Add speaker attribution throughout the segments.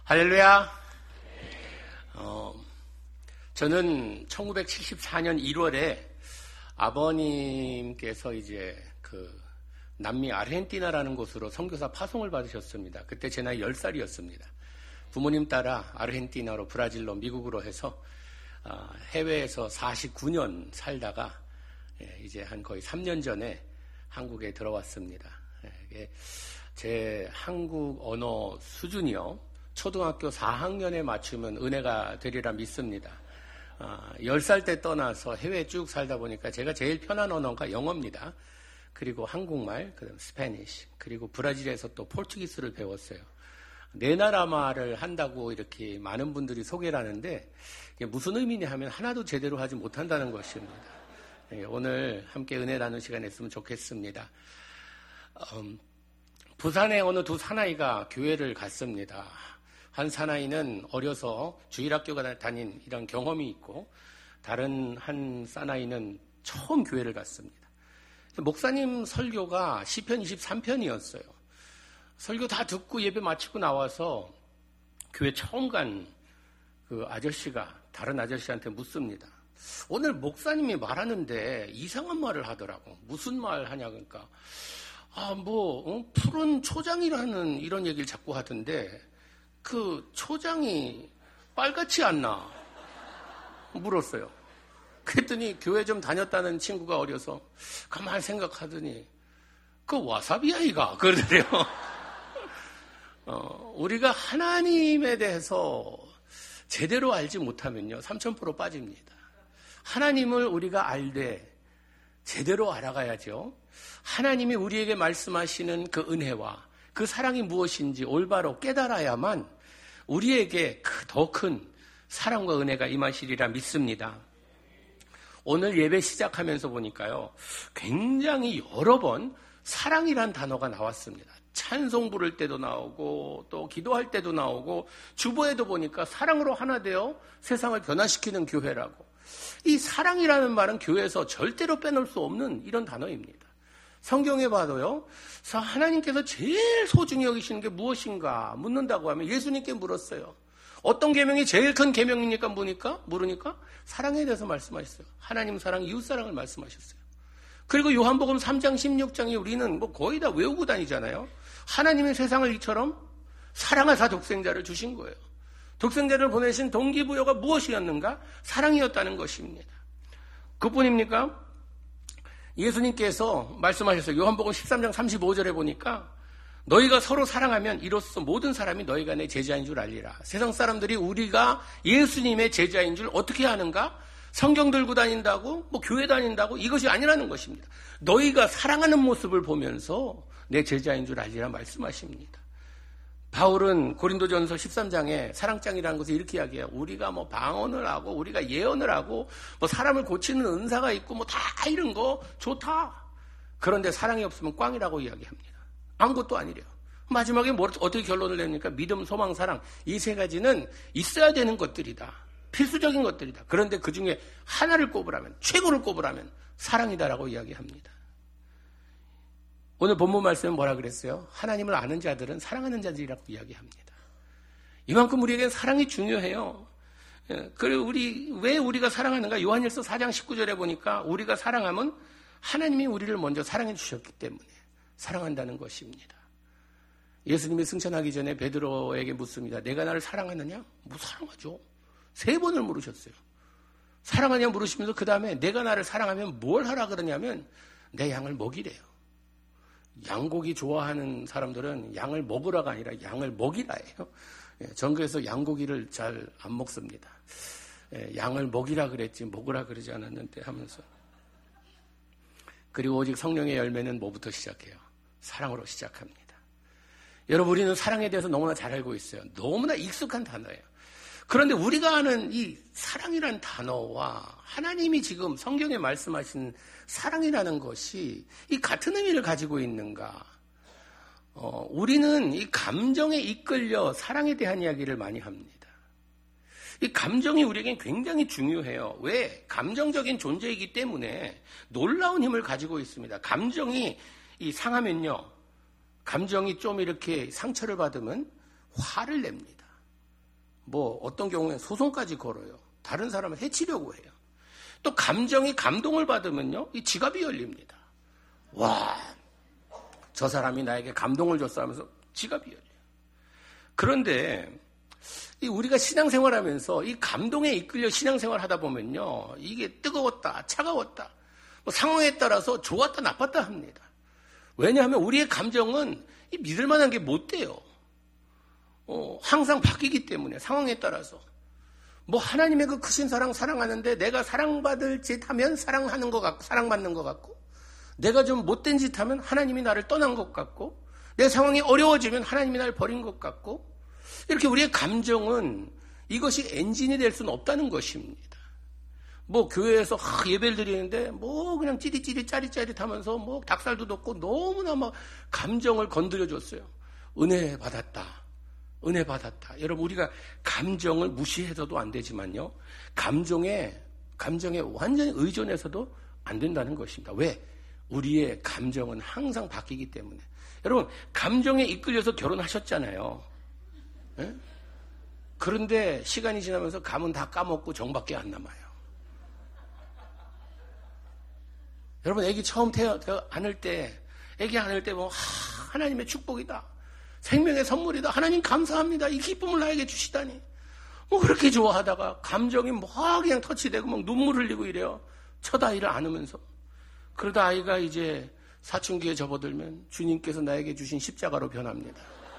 Speaker 1: 할렐루야. 저는 1974년 1월에 아버님께서 이제 남미 아르헨티나라는 곳으로 선교사 파송을 받으셨습니다. 그때 제 나이 10살이었습니다. 부모님 따라 아르헨티나로, 브라질로, 미국으로 해서 해외에서 49년 살다가 이제 한 거의 3년 전에 한국에 들어왔습니다. 제 한국 언어 수준이요, 초등학교 4학년에 맞추면 은혜가 되리라 믿습니다. 10살 때 떠나서 해외에 쭉 살다 보니까 제가 제일 편한 언어가 영어입니다. 그리고 한국말, 그다음 스페니쉬, 그리고 브라질에서 또 포르투기스를 배웠어요. 네 나라 말을 한다고 이렇게 많은 분들이 소개를 하는데 이게 무슨 의미냐 하면 하나도 제대로 하지 못한다는 것입니다. 오늘 함께 은혜 나누는 시간 했으면 좋겠습니다. 부산에 어느 두 사나이가 교회를 갔습니다. 한 사나이는 어려서 주일학교가 다닌 이런 경험이 있고, 다른 한 사나이는 처음 교회를 갔습니다. 목사님 설교가 시편 23편이었어요. 설교 다 듣고 예배 마치고 나와서 교회 처음 간 그 아저씨가 다른 아저씨한테 묻습니다. 오늘 목사님이 말하는데 이상한 말을 하더라고. 무슨 말 하냐 그러니까 푸른 초장이라는 이런 얘기를 자꾸 하던데 그 초장이 빨갛지 않나 물었어요. 그랬더니 교회 좀 다녔다는 친구가 어려서 가만히 생각하더니 그 와사비 아이가 그러더래요. 우리가 하나님에 대해서 제대로 알지 못하면요 3000% 빠집니다. 하나님을 우리가 알되 제대로 알아가야죠. 하나님이 우리에게 말씀하시는 그 은혜와 그 사랑이 무엇인지 올바로 깨달아야만 우리에게 더 큰 사랑과 은혜가 임하시리라 믿습니다. 오늘 예배 시작하면서 보니까요, 굉장히 여러 번 사랑이란 단어가 나왔습니다. 찬송 부를 때도 나오고 또 기도할 때도 나오고, 주보에도 보니까 사랑으로 하나 되어 세상을 변화시키는 교회라고. 이 사랑이라는 말은 교회에서 절대로 빼놓을 수 없는 이런 단어입니다. 성경에 봐도요, 하나님께서 제일 소중히 여기시는 게 무엇인가 묻는다고 하면 예수님께 물었어요. 어떤 계명이 제일 큰 계명입니까? 물으니까 사랑에 대해서 말씀하셨어요. 하나님 사랑, 이웃 사랑을 말씀하셨어요. 그리고 요한복음 3장 16장에 우리는 거의 다 외우고 다니잖아요. 하나님의 세상을 이처럼 사랑하사 독생자를 주신 거예요. 독생자를 보내신 동기부여가 무엇이었는가? 사랑이었다는 것입니다. 그뿐입니까? 예수님께서 말씀하셨어요. 요한복음 13장 35절에 보니까 너희가 서로 사랑하면 이로써 모든 사람이 너희가 내 제자인 줄 알리라. 세상 사람들이 우리가 예수님의 제자인 줄 어떻게 아는가? 성경 들고 다닌다고, 교회 다닌다고, 이것이 아니라는 것입니다. 너희가 사랑하는 모습을 보면서 내 제자인 줄 알리라 말씀하십니다. 바울은 고린도전서 13장에 사랑장이라는 것을 이렇게 이야기해요. 우리가 방언을 하고, 우리가 예언을 하고, 사람을 고치는 은사가 있고, 다 이런 거 좋다. 그런데 사랑이 없으면 꽝이라고 이야기합니다. 아무것도 아니래요. 마지막에 어떻게 결론을 냅니까? 믿음, 소망, 사랑. 이 세 가지는 있어야 되는 것들이다. 필수적인 것들이다. 그런데 그 중에 하나를 꼽으라면, 최고를 꼽으라면 사랑이다라고 이야기합니다. 오늘 본문 말씀은 뭐라 그랬어요? 하나님을 아는 자들은 사랑하는 자들이라고 이야기합니다. 이만큼 우리에겐 사랑이 중요해요. 그리고 왜 우리가 사랑하는가? 요한일서 4장 19절에 보니까 우리가 사랑하면 하나님이 우리를 먼저 사랑해 주셨기 때문에 사랑한다는 것입니다. 예수님이 승천하기 전에 베드로에게 묻습니다. 내가 나를 사랑하느냐? 사랑하죠. 3번을 물으셨어요. 사랑하냐 물으시면서 그 다음에 내가 나를 사랑하면 뭘 하라 그러냐면 내 양을 먹이래요. 양고기 좋아하는 사람들은 양을 먹으라가 아니라 양을 먹이라 해요. 전교에서 양고기를 잘 안 먹습니다. 양을 먹이라 그랬지 먹으라 그러지 않았는데 하면서. 그리고 오직 성령의 열매는 뭐부터 시작해요? 사랑으로 시작합니다. 여러분, 우리는 사랑에 대해서 너무나 잘 알고 있어요. 너무나 익숙한 단어예요. 그런데 우리가 아는 이 사랑이라는 단어와 하나님이 지금 성경에 말씀하신 사랑이라는 것이 이 같은 의미를 가지고 있는가? 우리는 이 감정에 이끌려 사랑에 대한 이야기를 많이 합니다. 이 감정이 우리에겐 굉장히 중요해요. 왜? 감정적인 존재이기 때문에 놀라운 힘을 가지고 있습니다. 감정이 상하면요, 감정이 좀 이렇게 상처를 받으면 화를 냅니다. 뭐 어떤 경우에는 소송까지 걸어요. 다른 사람을 해치려고 해요. 또 감정이 감동을 받으면요, 이 지갑이 열립니다. 와, 저 사람이 나에게 감동을 줬어 하면서 지갑이 열려요. 그런데 우리가 신앙생활하면서 이 감동에 이끌려 신앙생활 하다 보면요, 이게 뜨거웠다, 차가웠다, 뭐 상황에 따라서 좋았다, 나빴다 합니다. 왜냐하면 우리의 감정은 믿을 만한 게 못 돼요. 항상 바뀌기 때문에 상황에 따라서. 뭐 하나님의 그 크신 사랑 사랑하는데 내가 사랑받을 짓 하면 사랑하는 것 같고, 사랑받는 것 같고, 내가 좀 못된 짓 하면 하나님이 나를 떠난 것 같고, 내 상황이 어려워지면 하나님이 나를 버린 것 같고, 이렇게 우리의 감정은 이것이 엔진이 될 수는 없다는 것입니다. 뭐 교회에서 예배를 드리는데 뭐 그냥 찌릿찌릿 짜릿짜릿하면서 뭐 닭살도 돋고 너무나 막 감정을 건드려줬어요. 은혜 받았다. 은혜 받았다. 여러분, 우리가 감정을 무시해서도 안 되지만요, 감정에 완전히 의존해서도 안 된다는 것입니다. 왜? 우리의 감정은 항상 바뀌기 때문에. 여러분, 감정에 이끌려서 결혼하셨잖아요. 네? 그런데 시간이 지나면서 감은 다 까먹고 정밖에 안 남아요. 여러분, 애기 처음 안을 때 뭐 하나님의 축복이다, 생명의 선물이다, 하나님 감사합니다, 이 기쁨을 나에게 주시다니, 뭐 그렇게 좋아하다가 감정이 막 그냥 터치되고 막 눈물 흘리고 이래요. 첫 아이를 안으면서. 그러다 아이가 이제 사춘기에 접어들면 주님께서 나에게 주신 십자가로 변합니다.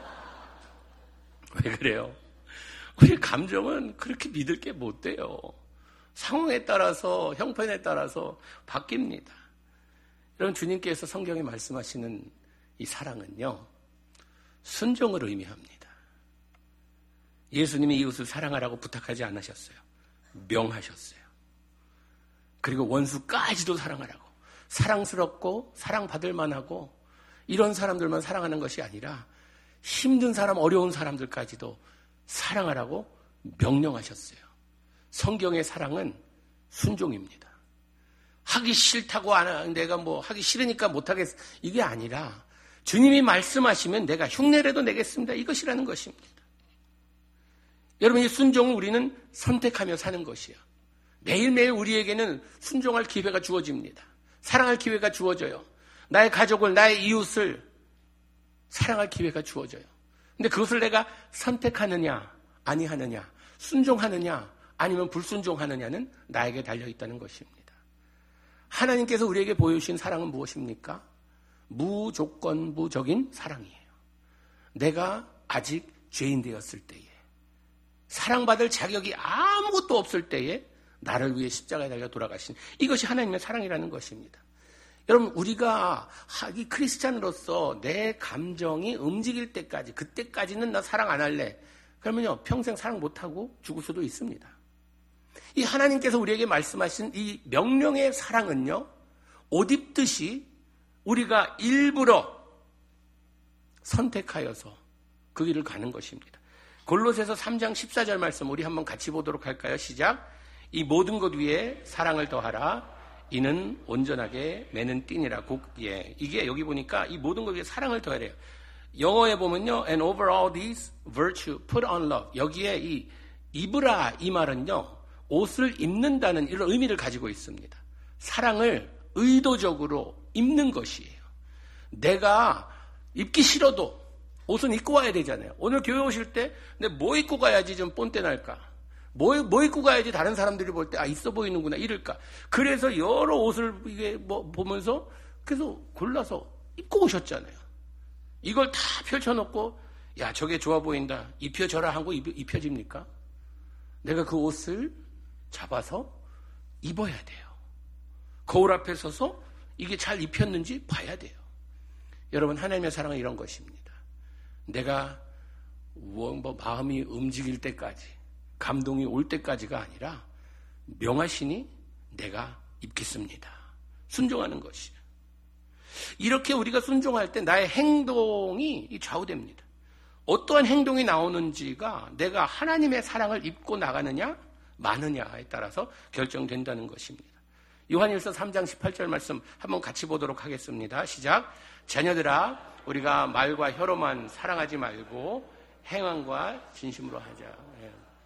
Speaker 1: 왜 그래요? 우리 감정은 그렇게 믿을 게 못 돼요. 상황에 따라서, 형편에 따라서 바뀝니다. 여러분, 주님께서 성경에 말씀하시는 이 사랑은요, 순종을 의미합니다. 예수님이 이웃을 사랑하라고 부탁하지 않으셨어요. 명하셨어요. 그리고 원수까지도 사랑하라고. 사랑스럽고 사랑받을 만하고 이런 사람들만 사랑하는 것이 아니라 힘든 사람, 어려운 사람들까지도 사랑하라고 명령하셨어요. 성경의 사랑은 순종입니다. 하기 싫다고 내가 뭐 하기 싫으니까 못하겠어, 이게 아니라 주님이 말씀하시면 내가 흉내라도 내겠습니다, 이것이라는 것입니다. 여러분, 이 순종은 우리는 선택하며 사는 것이에요. 매일매일 우리에게는 순종할 기회가 주어집니다. 사랑할 기회가 주어져요. 나의 가족을, 나의 이웃을 사랑할 기회가 주어져요. 근데 그것을 내가 선택하느냐 아니하느냐, 순종하느냐 아니면 불순종하느냐는 나에게 달려있다는 것입니다. 하나님께서 우리에게 보여주신 사랑은 무엇입니까? 무조건 무적인 사랑이에요. 내가 아직 죄인 되었을 때에, 사랑받을 자격이 아무것도 없을 때에 나를 위해 십자가에 달려 돌아가신, 이것이 하나님의 사랑이라는 것입니다. 여러분, 우리가 이 크리스찬으로서 내 감정이 움직일 때까지, 그때까지는 나 사랑 안 할래, 그러면요 평생 사랑 못하고 죽을 수도 있습니다. 이 하나님께서 우리에게 말씀하신 이 명령의 사랑은요, 옷 입듯이 우리가 일부러 선택하여서 그 길을 가는 것입니다. 골로새서 3장 14절 말씀 우리 한번 같이 보도록 할까요? 시작. 이 모든 것 위에 사랑을 더하라. 이는 온전하게 매는 띠니라. 이게 여기 보니까 이 모든 것 위에 사랑을 더하래요. 영어에 보면요, and over all these virtue put on love. 여기에 이 입으라, 이 말은요, 옷을 입는다는 이런 의미를 가지고 있습니다. 사랑을 의도적으로 입는 것이에요. 내가 입기 싫어도 옷은 입고 와야 되잖아요. 오늘 교회 오실 때 근데 뭐 입고 가야지 좀 뽐때 날까? 뭐 입고 가야지 다른 사람들이 볼 때 있어 보이는구나 이럴까? 그래서 여러 옷을 이게 뭐 보면서 그래서 골라서 입고 오셨잖아요. 이걸 다 펼쳐놓고 야, 저게 좋아 보인다, 입혀줘라 하고 입혀집니까? 내가 그 옷을 잡아서 입어야 돼요. 거울 앞에 서서 이게 잘 입혔는지 봐야 돼요. 여러분, 하나님의 사랑은 이런 것입니다. 내가 마음이 움직일 때까지, 감동이 올 때까지가 아니라 명하시니 내가 입겠습니다. 순종하는 것이에요. 이렇게 우리가 순종할 때 나의 행동이 좌우됩니다. 어떠한 행동이 나오는지가 내가 하나님의 사랑을 입고 나가느냐 마느냐에 따라서 결정된다는 것입니다. 요한일서 3장 18절 말씀 한번 같이 보도록 하겠습니다. 시작. 자녀들아, 우리가 말과 혀로만 사랑하지 말고 행함과 진심으로 하자.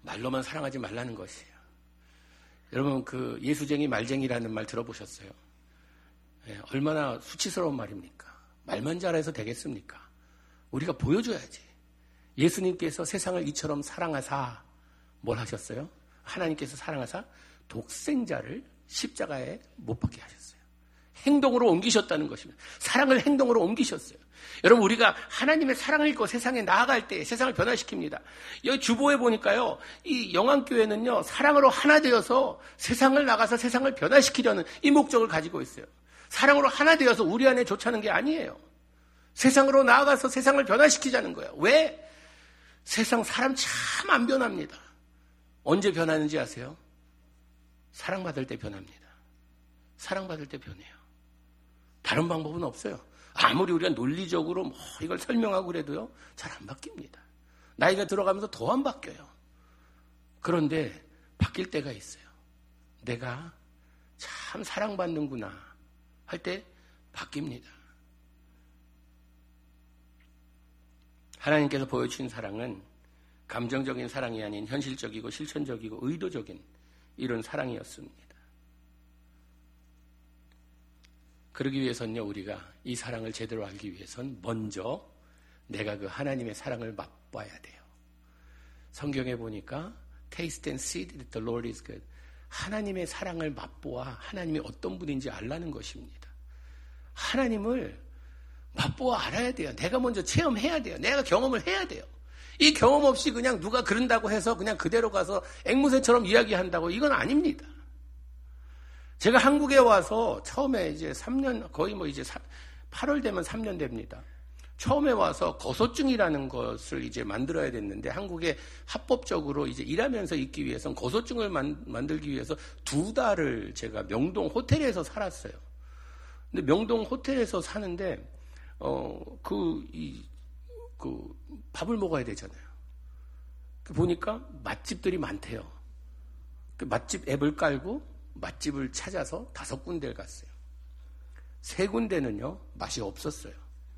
Speaker 1: 말로만 사랑하지 말라는 것이에요. 여러분, 그 예수쟁이 말쟁이라는 말 들어보셨어요? 얼마나 수치스러운 말입니까? 말만 잘해서 되겠습니까? 우리가 보여줘야지. 예수님께서 세상을 이처럼 사랑하사 뭘 하셨어요? 하나님께서 사랑하사 독생자를 십자가에 못 박게 하셨어요. 행동으로 옮기셨다는 것입니다. 사랑을 행동으로 옮기셨어요. 여러분, 우리가 하나님의 사랑을 입고 세상에 나아갈 때 세상을 변화시킵니다. 여기 주보에 보니까요, 이 영안교회는요, 사랑으로 하나 되어서 세상을 나가서 세상을 변화시키려는 이 목적을 가지고 있어요. 사랑으로 하나 되어서 우리 안에 좋다는 게 아니에요. 세상으로 나아가서 세상을 변화시키자는 거예요. 왜? 세상 사람 참 안 변합니다. 언제 변하는지 아세요? 사랑받을 때 변합니다. 사랑받을 때 변해요. 다른 방법은 없어요. 아무리 우리가 논리적으로 이걸 설명하고 그래도요, 잘 안 바뀝니다. 나이가 들어가면서 더 안 바뀌어요. 그런데 바뀔 때가 있어요. 내가 참 사랑받는구나 할 때 바뀝니다. 하나님께서 보여주신 사랑은 감정적인 사랑이 아닌 현실적이고 실천적이고 의도적인 이런 사랑이었습니다. 그러기 위해서는요, 우리가 이 사랑을 제대로 알기 위해선 먼저 내가 그 하나님의 사랑을 맛봐야 돼요. 성경에 보니까 taste and see that the Lord is good. 하나님의 사랑을 맛보아 하나님이 어떤 분인지 알라는 것입니다. 하나님을 맛보아 알아야 돼요. 내가 먼저 체험해야 돼요. 내가 경험을 해야 돼요. 이 경험 없이 그냥 누가 그런다고 해서 그냥 그대로 가서 앵무새처럼 이야기한다고, 이건 아닙니다. 제가 한국에 와서 처음에 이제 3년, 거의 뭐 이제 8월 되면 3년 됩니다. 처음에 와서 거소증이라는 것을 이제 만들어야 됐는데, 한국에 합법적으로 이제 일하면서 있기 위해서는 거소증을 만들기 위해서 2달을 제가 명동 호텔에서 살았어요. 근데 명동 호텔에서 사는데, 밥을 먹어야 되잖아요. 보니까 맛집들이 많대요. 그 맛집 앱을 깔고 맛집을 찾아서 5군데를 갔어요. 3군데는요, 맛이 없었어요.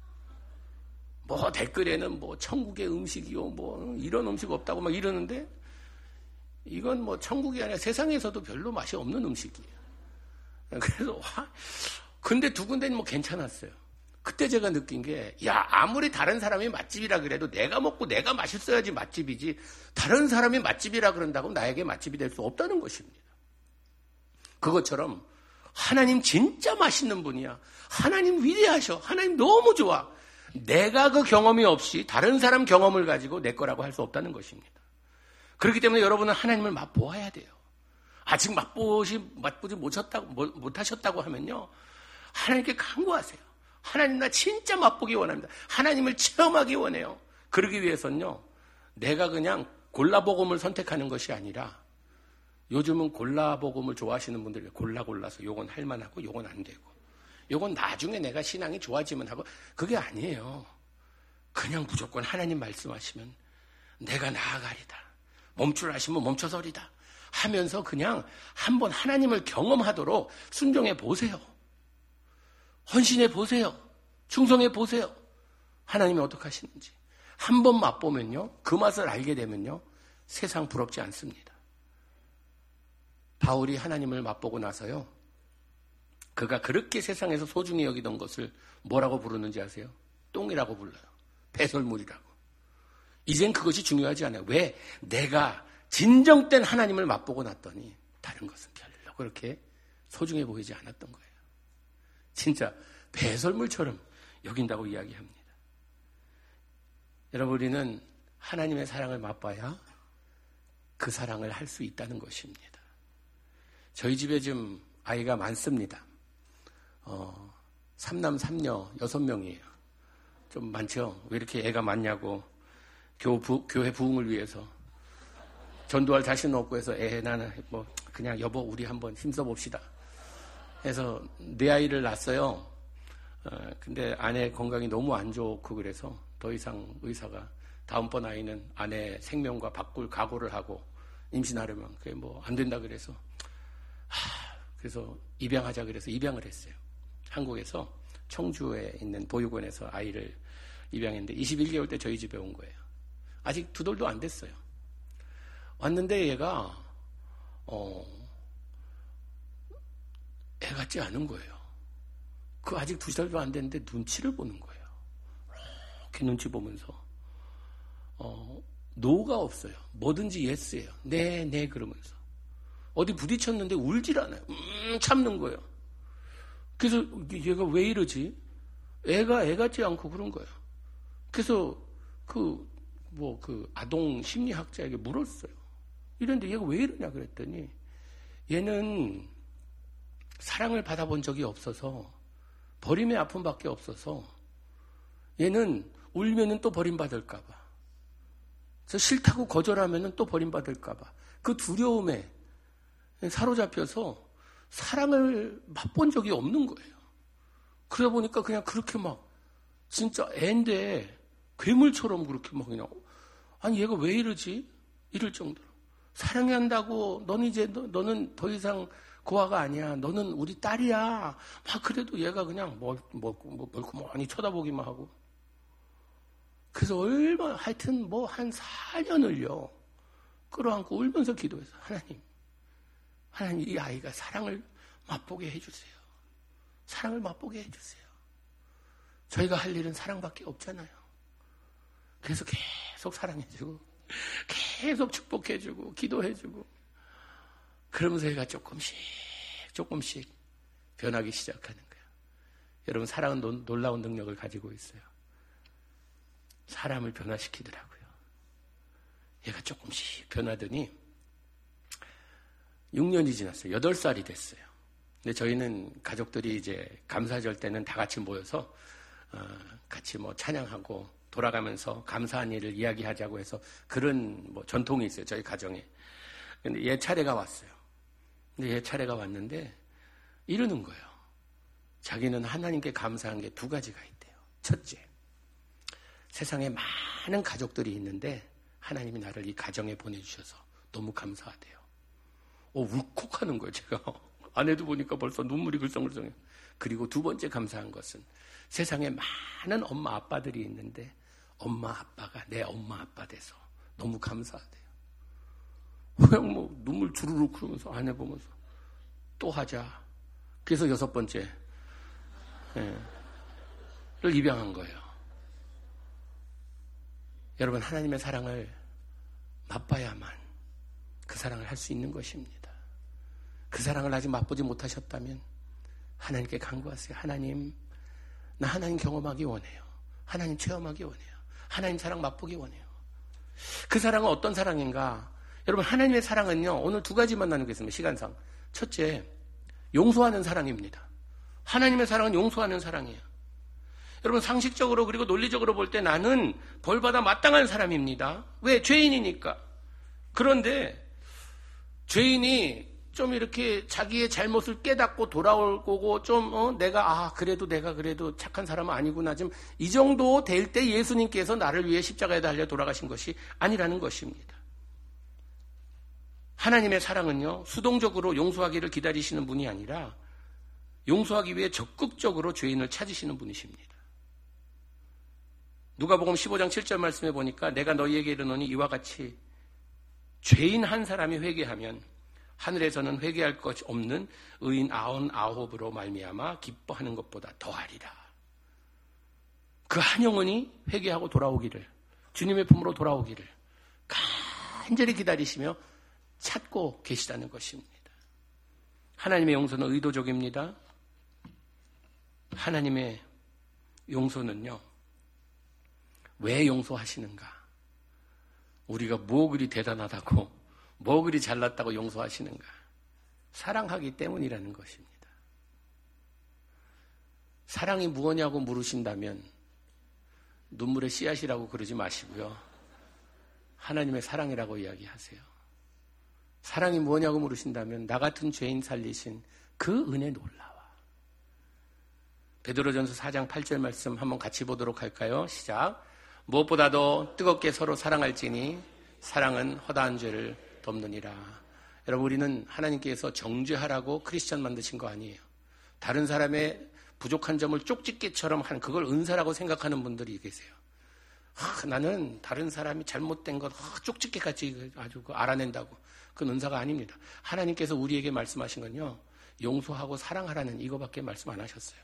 Speaker 1: 뭐 댓글에는 뭐 천국의 음식이요, 뭐 이런 음식 없다고 막 이러는데, 이건 뭐 천국이 아니라 세상에서도 별로 맛이 없는 음식이에요. 그래서 근데 2군데는 뭐 괜찮았어요. 그때 제가 느낀 게, 야, 아무리 다른 사람이 맛집이라 그래도 내가 먹고 내가 맛있어야지 맛집이지, 다른 사람이 맛집이라 그런다고 나에게 맛집이 될 수 없다는 것입니다. 그것처럼 하나님 진짜 맛있는 분이야. 하나님 위대하셔. 하나님 너무 좋아. 내가 그 경험이 없이 다른 사람 경험을 가지고 내 거라고 할 수 없다는 것입니다. 그렇기 때문에 여러분은 하나님을 맛보아야 돼요. 아직 맛보지 못하셨다고 하면요, 하나님께 간구하세요. 하나님, 나 진짜 맛보기 원합니다. 하나님을 체험하기 원해요. 그러기 위해서는요, 내가 그냥 골라복음을 선택하는 것이 아니라, 요즘은 골라복음을 좋아하시는 분들이 골라서 요건 할만하고 요건 안 되고, 요건 나중에 내가 신앙이 좋아지면 하고, 그게 아니에요. 그냥 무조건 하나님 말씀하시면 내가 나아가리다, 멈추라시면 멈춰서리다 하면서 그냥 한번 하나님을 경험하도록 순종해 보세요. 헌신해 보세요. 충성해 보세요. 하나님이 어떻게 하시는지. 한번 맛보면요, 그 맛을 알게 되면요, 세상 부럽지 않습니다. 바울이 하나님을 맛보고 나서요, 그가 그렇게 세상에서 소중히 여기던 것을 뭐라고 부르는지 아세요? 똥이라고 불러요. 배설물이라고. 이젠 그것이 중요하지 않아요. 왜? 내가 진정된 하나님을 맛보고 났더니 다른 것은 별로 그렇게 소중해 보이지 않았던 거예요. 진짜 배설물처럼 여긴다고 이야기합니다. 여러분, 우리는 하나님의 사랑을 맛봐야 그 사랑을 할 수 있다는 것입니다. 저희 집에 좀 아이가 많습니다. 3남 3녀 6명이에요. 좀 많죠? 왜 이렇게 애가 많냐고, 교회 부흥을 위해서 전도할 자신 없고 해서, 나는 뭐 그냥 여보 우리 한번 힘써봅시다 해서 4아이를 낳았어요. 근데 아내 건강이 너무 안 좋고 그래서 더 이상 의사가 다음번 아이는 아내 생명과 바꿀 각오를 하고 임신하려면 그게 뭐 안 된다 그래서, 그래서 입양하자 그래서 입양을 했어요. 한국에서 청주에 있는 보육원에서 아이를 입양했는데 21개월 때 저희 집에 온 거예요. 아직 2돌도 안 됐어요. 왔는데 얘가 애 같지 않은 거예요. 그 아직 2살도 안 됐는데 눈치를 보는 거예요. 이렇게 눈치 보면서 노가 없어요. 뭐든지 예스예요. 네 그러면서 어디 부딪혔는데 울질 않아요. 참는 거예요. 그래서 얘가 왜 이러지? 애가 애 같지 않고 그런 거예요. 그래서 그 아동 심리학자에게 물었어요. 이런데 얘가 왜 이러냐 그랬더니 얘는 사랑을 받아본 적이 없어서 버림의 아픔밖에 없어서 얘는 울면은 또 버림받을까봐, 그래서 싫다고 거절하면은 또 버림받을까봐 그 두려움에 사로잡혀서 사랑을 맛본 적이 없는 거예요. 그러다 보니까 그냥 그렇게 막 진짜 애인데 괴물처럼 그렇게 막 그냥 아니 얘가 왜 이러지? 이럴 정도로 사랑한다고 너는 더 이상 고아가 아니야. 너는 우리 딸이야. 막 그래도 얘가 그냥 멀고멀고만히 쳐다보기만 하고. 그래서 하여튼 한 4년을요 끌어안고 울면서 기도해서 하나님 이 아이가 사랑을 맛보게 해주세요. 사랑을 맛보게 해주세요. 저희가 할 일은 사랑밖에 없잖아요. 그래서 계속 사랑해주고 계속 축복해주고 기도해주고 그러면서 얘가 조금씩 변하기 시작하는 거예요. 여러분, 사랑은 놀라운 능력을 가지고 있어요. 사람을 변화시키더라고요. 얘가 조금씩 변하더니 6년이 지났어요. 8살이 됐어요. 근데 저희는 가족들이 이제 감사절 때는 다 같이 모여서 같이 찬양하고 돌아가면서 감사한 일을 이야기하자고 해서 그런 전통이 있어요. 저희 가정에. 근데 얘 차례가 왔어요. 근데 얘 차례가 왔는데 이러는 거예요. 자기는 하나님께 감사한 게 2가지가 있대요. 첫째, 세상에 많은 가족들이 있는데 하나님이 나를 이 가정에 보내주셔서 너무 감사하대요. 울컥하는 거예요. 제가 아내도 보니까 벌써 눈물이 글썽글썽해요. 그리고 2번째 감사한 것은 세상에 많은 엄마 아빠들이 있는데 엄마 아빠가 내 엄마 아빠 돼서 너무 감사하대요. 그냥 눈물 주르륵 흐르면서 아내 보면서 또 하자. 그래서 6번째를 입양한 거예요. 여러분, 하나님의 사랑을 맛봐야만 그 사랑을 할 수 있는 것입니다. 그 사랑을 아직 맛보지 못하셨다면 하나님께 간구하세요. 하나님, 나 하나님 경험하기 원해요. 하나님 체험하기 원해요. 하나님 사랑 맛보기 원해요. 그 사랑은 어떤 사랑인가? 여러분, 하나님의 사랑은요, 오늘 2가지만 나누겠습니다. 시간상. 첫째, 용서하는 사랑입니다. 하나님의 사랑은 용서하는 사랑이에요. 여러분, 상식적으로 그리고 논리적으로 볼 때 나는 벌받아 마땅한 사람입니다. 왜? 죄인이니까. 그런데 죄인이 좀 이렇게 자기의 잘못을 깨닫고 돌아올 거고 내가 그래도 착한 사람은 아니구나. 지금 이 정도 될 때 예수님께서 나를 위해 십자가에 달려 돌아가신 것이 아니라는 것입니다. 하나님의 사랑은요, 수동적으로 용서하기를 기다리시는 분이 아니라 용서하기 위해 적극적으로 죄인을 찾으시는 분이십니다. 누가복음 15장 7절 말씀해 보니까 내가 너희에게 이르노니 이와 같이 죄인 한 사람이 회개하면 하늘에서는 회개할 것이 없는 의인 99으로 말미암아 기뻐하는 것보다 더하리라. 그 한 영혼이 회개하고 돌아오기를, 주님의 품으로 돌아오기를 간절히 기다리시며 찾고 계시다는 것입니다. 하나님의 용서는 의도적입니다. 하나님의 용서는요, 왜 용서하시는가? 우리가 뭐 그리 대단하다고, 뭐 그리 잘났다고 용서하시는가? 사랑하기 때문이라는 것입니다. 사랑이 무엇냐고 물으신다면 눈물의 씨앗이라고 그러지 마시고요, 하나님의 사랑이라고 이야기하세요. 사랑이 뭐냐고 물으신다면 나 같은 죄인 살리신 그 은혜 놀라워. 베드로전서 4장 8절 말씀 한번 같이 보도록 할까요? 시작. 무엇보다도 뜨겁게 서로 사랑할지니 사랑은 허다한 죄를 덮느니라. 여러분, 우리는 하나님께서 정죄하라고 크리스천 만드신 거 아니에요. 다른 사람의 부족한 점을 쪽집게처럼 한 그걸 은사라고 생각하는 분들이 계세요. 나는 다른 사람이 잘못된 것 쪽집게같이 아주 알아낸다고. 그건 은사가 아닙니다. 하나님께서 우리에게 말씀하신 건요, 용서하고 사랑하라는 이거밖에 말씀 안 하셨어요.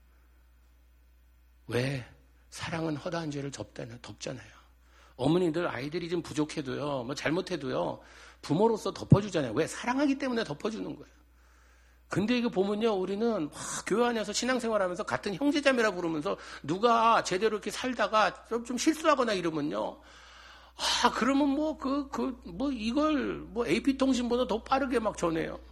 Speaker 1: 왜? 사랑은 허다한 죄를 덮잖아요. 어머니들 아이들이 좀 부족해도요, 뭐 잘못해도요, 부모로서 덮어주잖아요. 왜? 사랑하기 때문에 덮어주는 거예요. 근데 이거 보면요, 우리는 교회 안에서 신앙생활하면서 같은 형제자매라 부르면서 누가 제대로 이렇게 살다가 좀 실수하거나 이러면요, 그러면 이걸 AP통신보다 더 빠르게 막 전해요.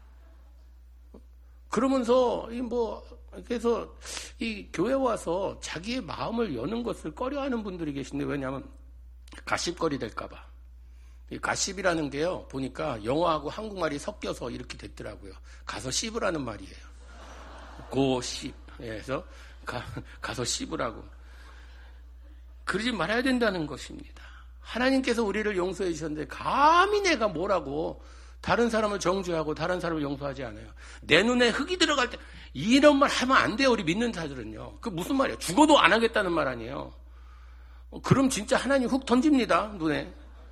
Speaker 1: 그러면서 그래서 이 교회 와서 자기의 마음을 여는 것을 꺼려하는 분들이 계신데, 왜냐하면 가십거리 될까봐. 이 가십이라는 게요, 보니까 영어하고 한국말이 섞여서 이렇게 됐더라고요. 가서 씹으라는 말이에요. 고씹. 그래서 가서 씹으라고. 그러지 말아야 된다는 것입니다. 하나님께서 우리를 용서해 주셨는데 감히 내가 뭐라고 다른 사람을 정죄하고 다른 사람을 용서하지 않아요. 내 눈에 흙이 들어갈 때 이런 말 하면 안 돼요. 우리 믿는 자들은요. 그 무슨 말이에요? 죽어도 안 하겠다는 말 아니에요. 그럼 진짜 하나님 흙 던집니다. 눈에.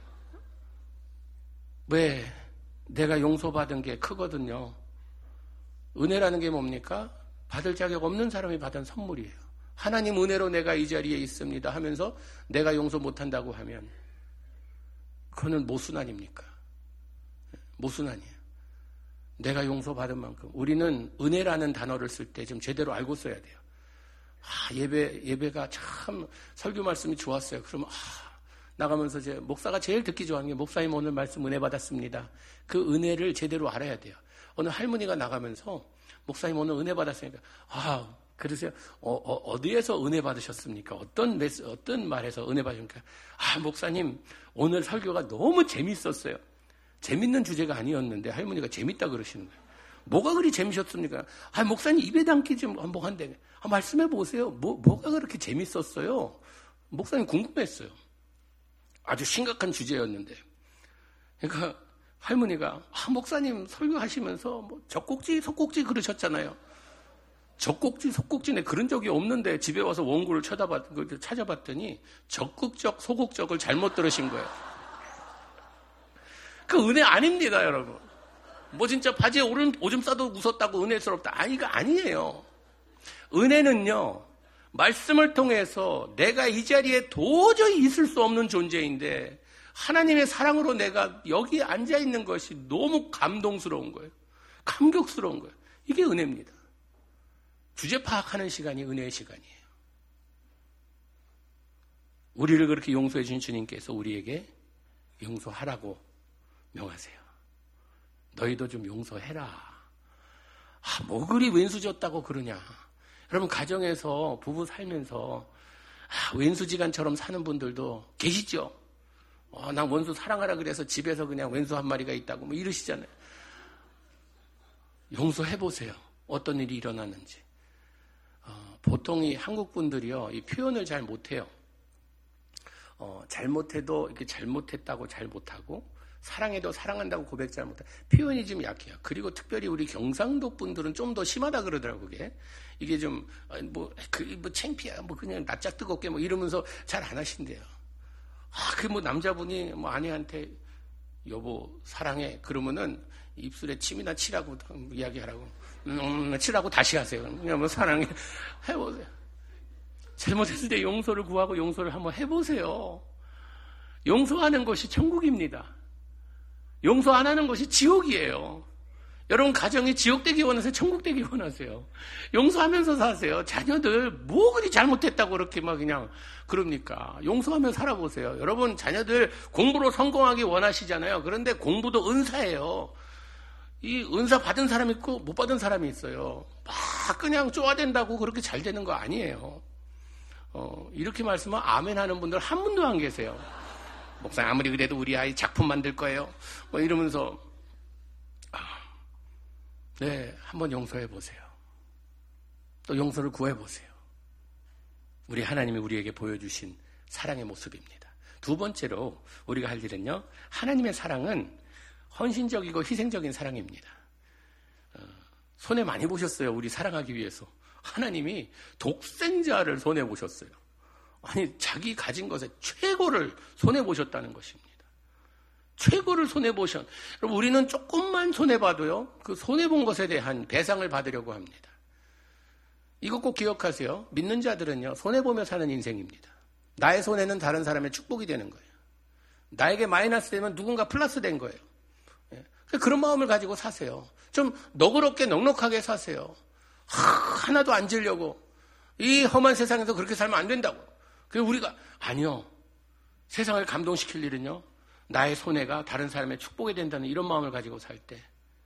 Speaker 1: 왜? 내가 용서받은 게 크거든요. 은혜라는 게 뭡니까? 받을 자격 없는 사람이 받은 선물이에요. 하나님 은혜로 내가 이 자리에 있습니다 하면서 내가 용서 못한다고 하면 그거는 모순 아닙니까? 모순 아니에요. 내가 용서받은 만큼. 우리는 은혜라는 단어를 쓸 때 좀 제대로 알고 써야 돼요. 예배가 참 설교 말씀이 좋았어요. 그러면 나가면서 제 목사가 제일 듣기 좋아하는 게, 목사님 오늘 말씀 은혜 받았습니다. 그 은혜를 제대로 알아야 돼요. 어느 할머니가 나가면서 목사님 오늘 은혜 받았으니까 그러세요. 어디에서 은혜 받으셨습니까? 어떤 말에서 은혜 받으십니까? 목사님 오늘 설교가 너무 재밌었어요. 재밌는 주제가 아니었는데 할머니가 재밌다 그러시는 거예요. 뭐가 그리 재미셨습니까? 목사님 입에 담기 좀 한번 한대. 말씀해 보세요. 뭐가 그렇게 재밌었어요? 목사님 궁금했어요. 아주 심각한 주제였는데. 그러니까 할머니가 목사님 설교하시면서 젖꼭지, 속꼭지 그러셨잖아요. 젖꼭지, 속꼭지네 그런 적이 없는데 집에 와서 원고를 찾아봤더니 적극적, 소극적을 잘못 들으신 거예요. 그 은혜 아닙니다, 여러분. 진짜 바지에 오줌 싸도 웃었다고 은혜스럽다. 이거 아니에요. 은혜는요, 말씀을 통해서 내가 이 자리에 도저히 있을 수 없는 존재인데 하나님의 사랑으로 내가 여기 앉아있는 것이 너무 감동스러운 거예요. 감격스러운 거예요. 이게 은혜입니다. 주제 파악하는 시간이 은혜의 시간이에요. 우리를 그렇게 용서해 주신 주님께서 우리에게 용서하라고 명하세요. 너희도 좀 용서해라. 뭐 그리 왼수졌다고 그러냐. 여러분, 가정에서 부부 살면서 왼수지간처럼 사는 분들도 계시죠? 난 원수 사랑하라 그래서 집에서 그냥 왼수 한 마리가 있다고 이러시잖아요. 용서해보세요. 어떤 일이 일어나는지. 보통 이 한국 분들이요, 이 표현을 잘 못해요. 잘못해도 이렇게 잘못했다고 잘 못하고, 사랑해도 사랑한다고 고백 잘 못하고, 표현이 좀 약해요. 그리고 특별히 우리 경상도 분들은 좀 더 심하다 그러더라고요, 그게. 이게 좀, 창피야. 그냥 낯짝 뜨겁게 이러면서 잘 안 하신대요. 남자분이 아내한테 여보, 사랑해. 그러면은 입술에 침이나 치라고 이야기하라고. 치라고 다시 하세요. 그냥 사랑해. 해보세요. 잘못했을 때 용서를 구하고 용서를 한번 해보세요. 용서하는 것이 천국입니다. 용서 안 하는 것이 지옥이에요. 여러분 가정이 지옥 되기 원하세요? 천국 되기 원하세요? 용서하면서 사세요. 자녀들 뭐 그리 잘못했다고 그렇게 그냥 그럽니까? 용서하며 살아보세요. 여러분 자녀들 공부로 성공하기 원하시잖아요. 그런데 공부도 은사예요. 이 은사 받은 사람이 있고 못 받은 사람이 있어요. 막 그냥 쪼아댄다고 그렇게 잘 되는 거 아니에요. 이렇게 말씀하면 아멘 하는 분들 한 분도 안 계세요. 목사님 아무리 그래도 우리 아이 작품 만들 거예요. 이러면서 네, 한번 용서해 보세요. 또 용서를 구해 보세요. 우리 하나님이 우리에게 보여주신 사랑의 모습입니다. 두 번째로 우리가 할 일은요, 하나님의 사랑은 헌신적이고 희생적인 사랑입니다. 손해 많이 보셨어요. 우리 사랑하기 위해서. 하나님이 독생자를 손해 보셨어요. 아니, 자기 가진 것에 최고를 손해보셨다는 것입니다. 최고를 손해보셨. 여러분, 우리는 조금만 손해봐도요, 그 손해본 것에 대한 배상을 받으려고 합니다. 이거 꼭 기억하세요. 믿는 자들은요, 손해보며 사는 인생입니다. 나의 손해는 다른 사람의 축복이 되는 거예요. 나에게 마이너스 되면 누군가 플러스 된 거예요. 그런 마음을 가지고 사세요. 좀 너그럽게 넉넉하게 사세요. 하나도 안 지려고. 이 험한 세상에서 그렇게 살면 안 된다고. 그래서 우리가 아니요. 세상을 감동시킬 일은요. 나의 손해가 다른 사람의 축복이 된다는 이런 마음을 가지고 살 때.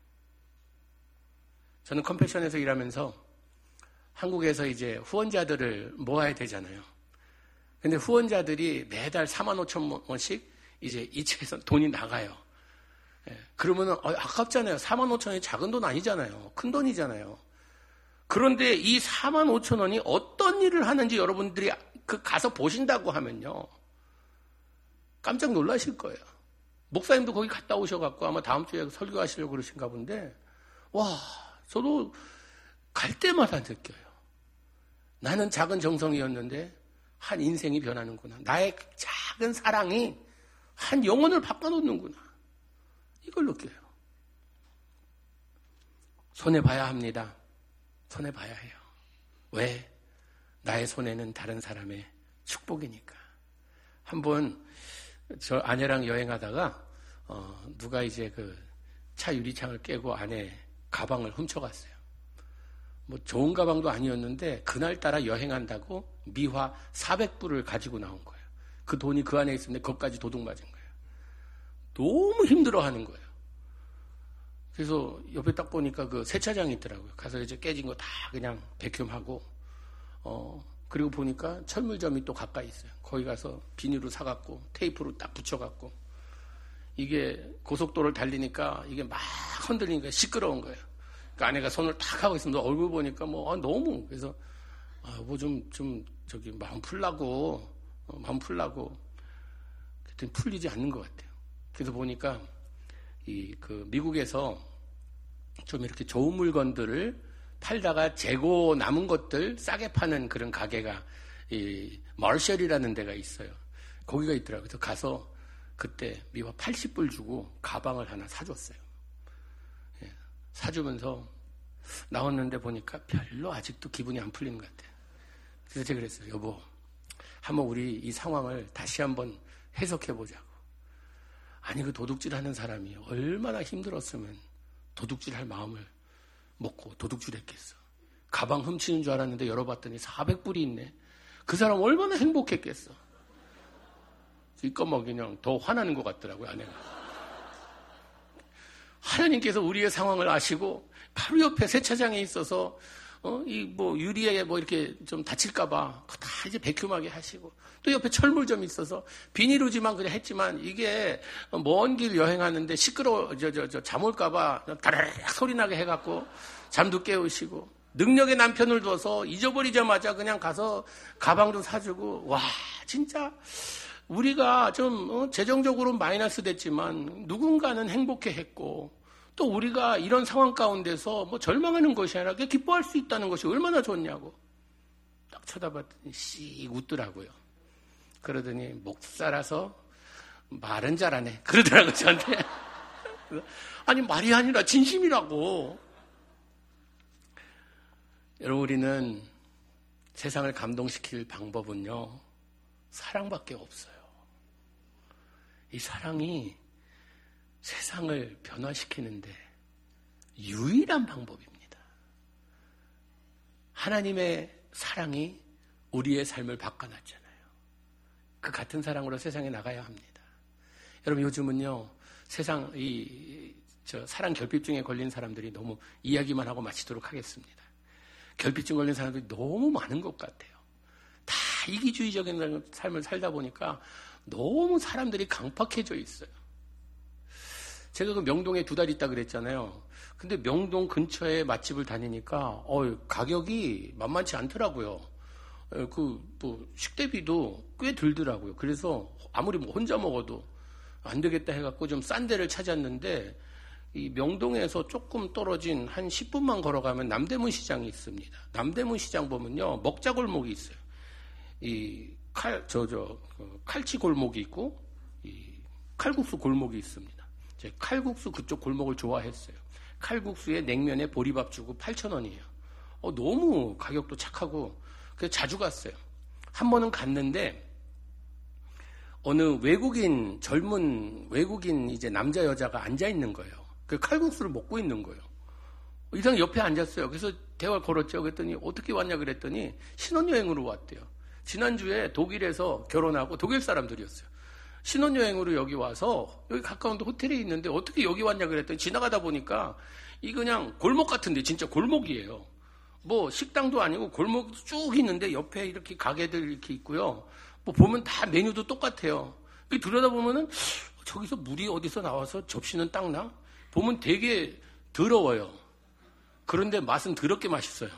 Speaker 1: 저는 컴패션에서 일하면서 한국에서 이제 후원자들을 모아야 되잖아요. 근데 후원자들이 매달 45,000원씩 이제 이체해서 돈이 나가요. 그러면은 아깝잖아요. 45,000원이 작은 돈 아니잖아요. 큰 돈이잖아요. 그런데 이 45,000원이 어떤 일을 하는지 여러분들이 가서 보신다고 하면요. 깜짝 놀라실 거예요. 목사님도 거기 갔다 오셔갖고 아마 다음 주에 설교하시려고 그러신가 본데, 와, 저도 갈 때마다 느껴요. 나는 작은 정성이었는데 한 인생이 변하는구나. 나의 작은 사랑이 한 영혼을 바꿔놓는구나. 이걸 느껴요. 손해봐야 합니다. 손해봐야 해요. 왜? 나의 손해는 다른 사람의 축복이니까. 한번 저 아내랑 여행하다가 누가 이제 그 차 유리창을 깨고 안에 가방을 훔쳐갔어요. 뭐 좋은 가방도 아니었는데 그날따라 여행한다고 미화 400불을 가지고 나온 거예요. 그 돈이 그 안에 있었는데 그것까지 도둑 맞은 거예요. 너무 힘들어하는 거예요. 그래서 옆에 딱 보니까 그 세차장이 있더라고요. 가서 이제 깨진 거 다 그냥 백큐음하고 그리고 보니까 철물점이 또 가까이 있어요. 거기 가서 비닐로 사갖고 테이프로 딱 붙여갖고 이게 고속도로를 달리니까 이게 막 흔들리니까 시끄러운 거예요. 그 아내가 손을 탁 하고 있으면 얼굴 보니까 뭐 너무 그래서 뭐 좀 저기 마음 풀라고 그랬더니 풀리지 않는 것 같아요. 그래서 보니까 그 미국에서 좀 이렇게 좋은 물건들을 팔다가 재고 남은 것들 싸게 파는 그런 가게가 이 마셜이라는 데가 있어요. 거기가 있더라고요. 그래서 가서 그때 미화 80불 주고 가방을 하나 사줬어요. 예, 사주면서 나왔는데 보니까 별로 아직도 기분이 안 풀리는 것 같아요. 그래서 제가 그랬어요. 여보, 한번 우리 이 상황을 다시 한번 해석해보자고. 아니 그 도둑질하는 사람이 얼마나 힘들었으면 도둑질할 마음을 먹고 도둑질했겠어. 가방 훔치는 줄 알았는데 열어봤더니 400불이 있네. 그 사람 얼마나 행복했겠어. 이껏 뭐 그냥 더 화나는 것 같더라고요, 아내가. 하나님께서 우리의 상황을 아시고 바로 옆에 세차장에 있어서 이 뭐 유리에 뭐 이렇게 좀 다칠까봐 다 이제 백큐음하게 하시고 또 옆에 철물점이 있어서 비닐우지만 그냥 했지만 이게 먼 길 여행하는데 시끄러워 잠 올까봐 다라락 소리 나게 해갖고 잠도 깨우시고 능력의 남편을 둬서 잊어버리자마자 그냥 가서 가방도 사주고 와 진짜 우리가 좀 재정적으로 마이너스 됐지만 누군가는 행복해했고 또 우리가 이런 상황 가운데서 뭐 절망하는 것이 아니라 기뻐할 수 있다는 것이 얼마나 좋냐고 딱 쳐다봤더니 씩 웃더라고요. 그러더니 목사라서 말은 잘하네 그러더라고요 저한테. 아니 말이 아니라 진심이라고. 여러분 우리는 세상을 감동시킬 방법은요 사랑밖에 없어요. 이 사랑이 세상을 변화시키는데 유일한 방법입니다. 하나님의 사랑이 우리의 삶을 바꿔놨잖아요. 그 같은 사랑으로 세상에 나가야 합니다. 여러분 요즘은요 세상 사랑 결핍증에 걸린 사람들이 너무 이야기만 하고 마치도록 하겠습니다. 결핍증 걸린 사람들이 너무 많은 것 같아요. 다 이기주의적인 삶을 살다 보니까 너무 사람들이 강팍해져 있어요. 제가 그 명동에 2달 있다 그랬잖아요. 근데 명동 근처에 맛집을 다니니까 가격이 만만치 않더라고요. 식대비도 꽤 들더라고요. 그래서 아무리 혼자 먹어도 안 되겠다 해갖고 좀 싼 데를 찾았는데 이 명동에서 조금 떨어진 한 10분만 걸어가면 남대문 시장이 있습니다. 남대문 시장 보면요 먹자골목이 있어요. 칼치 골목이 있고, 이 칼국수 골목이 있습니다. 제가 칼국수 그쪽 골목을 좋아했어요. 칼국수에 냉면에 보리밥 주고 8,000원이에요. 너무 가격도 착하고, 그래서 자주 갔어요. 한 번은 갔는데, 어느 젊은 외국인 이제 남자 여자가 앉아 있는 거예요. 그 칼국수를 먹고 있는 거예요. 이상 옆에 앉았어요. 그래서 대화를 걸었죠. 그랬더니 어떻게 왔냐 그랬더니 신혼여행으로 왔대요. 지난주에 독일에서 결혼하고 독일 사람들이었어요. 신혼여행으로 여기 와서 여기 가까운 데 호텔에 있는데 어떻게 여기 왔냐 그랬더니 지나가다 보니까 이 그냥 골목 같은데 진짜 골목이에요. 뭐 식당도 아니고 골목 쭉 있는데 옆에 이렇게 가게들 이렇게 있고요. 뭐 보면 다 메뉴도 똑같아요. 들여다보면은 저기서 물이 어디서 나와서 접시는 닦나? 보면 되게 더러워요. 그런데 맛은 더럽게 맛있어요.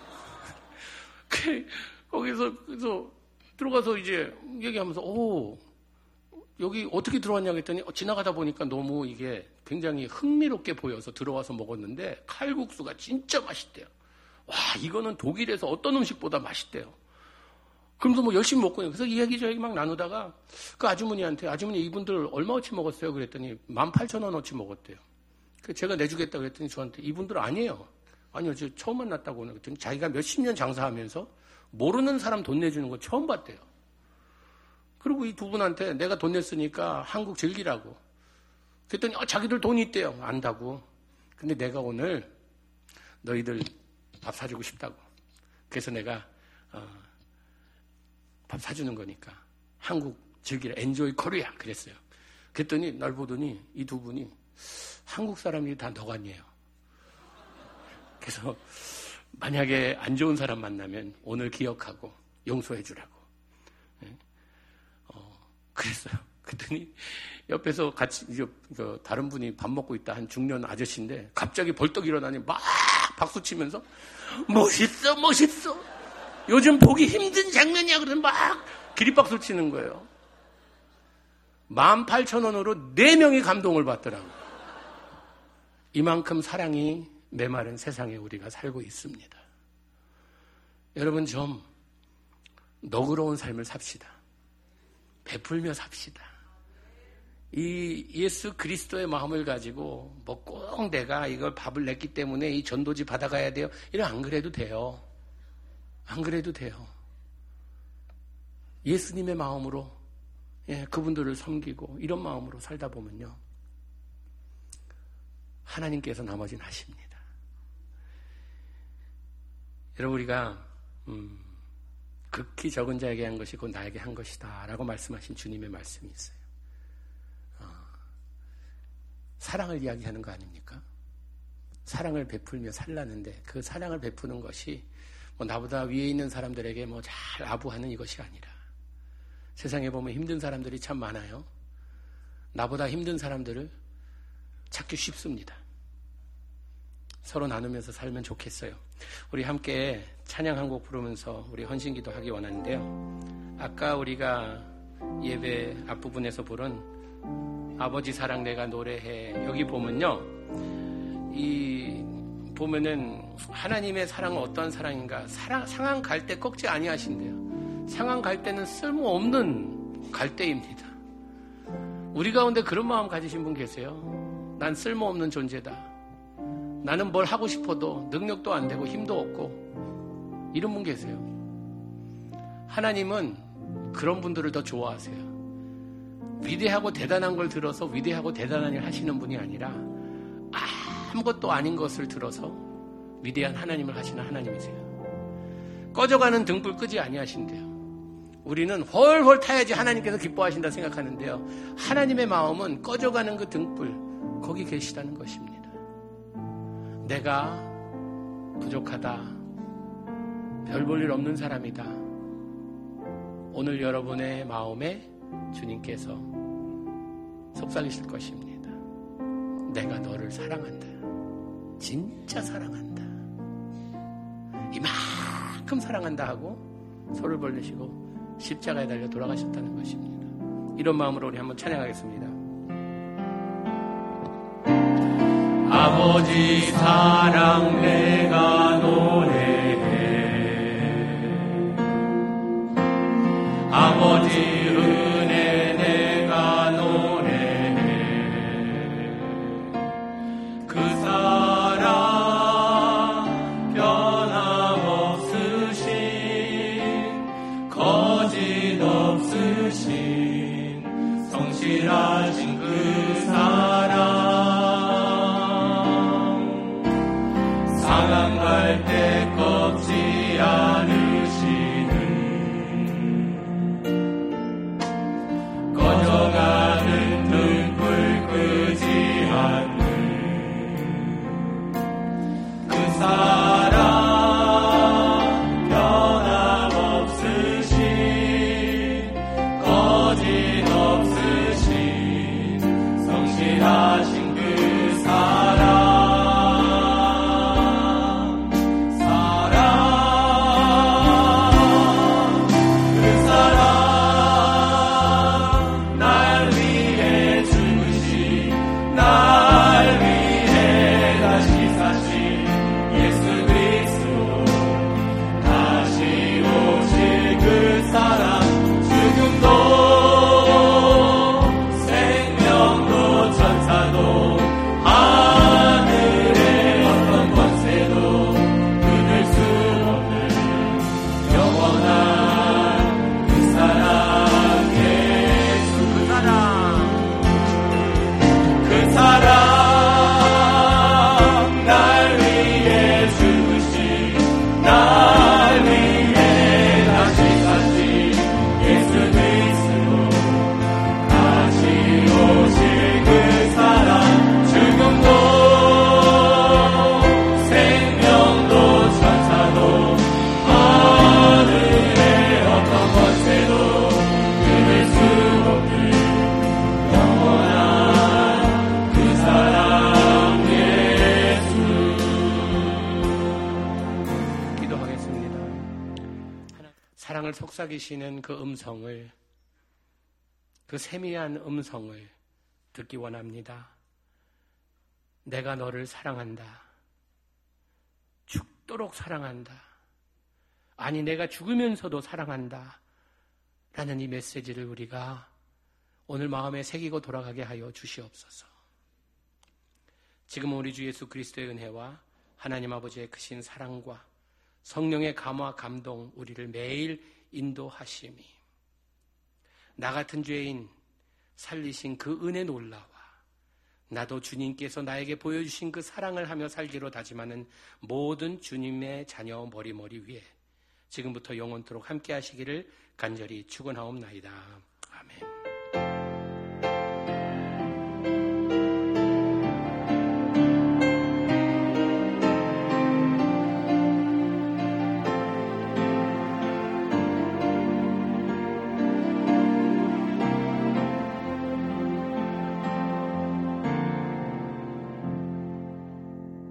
Speaker 1: 거기서 들어가서 이제 얘기하면서 여기 어떻게 들어왔냐고 했더니 지나가다 보니까 너무 이게 굉장히 흥미롭게 보여서 들어와서 먹었는데 칼국수가 진짜 맛있대요. 와, 이거는 독일에서 어떤 음식보다 맛있대요. 그러면서 뭐 열심히 먹고 그래서 이야기 막 나누다가 그 아주머니한테 아주머니 이분들 얼마어치 먹었어요? 그랬더니 18,000원어치 먹었대요. 제가 내주겠다고 그랬더니 저한테 이분들 아니에요. 아니요, 저 처음 만났다고 그랬더니 자기가 몇십 년 장사하면서 모르는 사람 돈 내주는 거 처음 봤대요. 그리고 이 두 분한테 내가 돈 냈으니까 한국 즐기라고. 그랬더니 자기들 돈이 있대요. 안다고. 근데 내가 오늘 너희들 밥 사주고 싶다고. 그래서 내가 밥 사주는 거니까 한국 즐기라. 엔조이 코리아 그랬어요. 그랬더니 날 보더니 이 두 분이 한국 사람이 다 너 같네요. 그래서 만약에 안 좋은 사람 만나면 오늘 기억하고 용서해 주라고. 그랬어요. 그랬더니 옆에서 같이 다른 분이 밥 먹고 있다 한 중년 아저씨인데 갑자기 벌떡 일어나니 막 박수 치면서 멋있어 멋있어. 요즘 보기 힘든 장면이야. 그러면 막 기립박수 치는 거예요. 18,000원으로 4명이 감동을 받더라고요. 이만큼 사랑이 메마른 세상에 우리가 살고 있습니다. 여러분 좀 너그러운 삶을 삽시다. 베풀며 삽시다. 이 예수 그리스도의 마음을 가지고 뭐 꼭 내가 이걸 밥을 냈기 때문에 이 전도지 받아가야 돼요. 이런 안 그래도 돼요. 안 그래도 돼요. 예수님의 마음으로 그분들을 섬기고 이런 마음으로 살다 보면요. 하나님께서 나머지는 하십니다. 여러분 우리가 극히 적은 자에게 한 것이 곧 나에게 한 것이다 라고 말씀하신 주님의 말씀이 있어요. 사랑을 이야기하는 거 아닙니까? 사랑을 베풀며 살라는데 그 사랑을 베푸는 것이 뭐 나보다 위에 있는 사람들에게 뭐 잘 아부하는 이것이 아니라 세상에 보면 힘든 사람들이 참 많아요. 나보다 힘든 사람들을 찾기 쉽습니다. 서로 나누면서 살면 좋겠어요. 우리 함께 찬양 한 곡 부르면서 우리 헌신기도 하기 원하는데요. 아까 우리가 예배 앞부분에서 부른 아버지 사랑 내가 노래해 여기 보면요. 보면은 하나님의 사랑은 어떤 사랑인가? 상한 갈대 꺾지 아니하신대요. 상한 갈대는 쓸모없는 갈대입니다. 우리 가운데 그런 마음 가지신 분 계세요? 난 쓸모없는 존재다. 나는 뭘 하고 싶어도 능력도 안 되고 힘도 없고 이런 분 계세요. 하나님은 그런 분들을 더 좋아하세요. 위대하고 대단한 걸 들어서 위대하고 대단한 일 하시는 분이 아니라 아무것도 아닌 것을 들어서 위대한 하나님을 하시는 하나님이세요. 꺼져가는 등불 끄지 아니하신대요. 우리는 훨훨 타야지 하나님께서 기뻐하신다 생각하는데요. 하나님의 마음은 꺼져가는 그 등불 거기 계시다는 것입니다. 내가 부족하다. 별 볼 일 없는 사람이다. 오늘 여러분의 마음에 주님께서 속삭이실 것입니다. 내가 너를 사랑한다. 진짜 사랑한다. 이만큼 사랑한다 하고 손을 벌리시고 십자가에 달려 돌아가셨다는 것입니다. 이런 마음으로 우리 한번 찬양하겠습니다. 아버지 사랑 내가 노래해
Speaker 2: 성실하신 그 사랑 상한 갈대 꺾지 않으시는 꺼져가는 등불 끄지 않는 그 사랑 변함없으신 거짓없으신 성실하신 그 사랑
Speaker 1: 사랑을 속삭이시는 그 음성을, 그 세미한 음성을 듣기 원합니다. 내가 너를 사랑한다. 죽도록 사랑한다. 아니, 내가 죽으면서도 사랑한다. 라는 이 메시지를 우리가 오늘 마음에 새기고 돌아가게 하여 주시옵소서. 지금은 우리 주 예수 그리스도의 은혜와 하나님 아버지의 크신 사랑과 성령의 감화 감동 우리를 매일 인도하심이 나 같은 죄인 살리신 그 은혜 놀라와 나도 주님께서 나에게 보여주신 그 사랑을 하며 살기로 다짐하는 모든 주님의 자녀 머리 위에 지금부터 영원토록 함께 하시기를 간절히 축원하옵나이다. 아멘.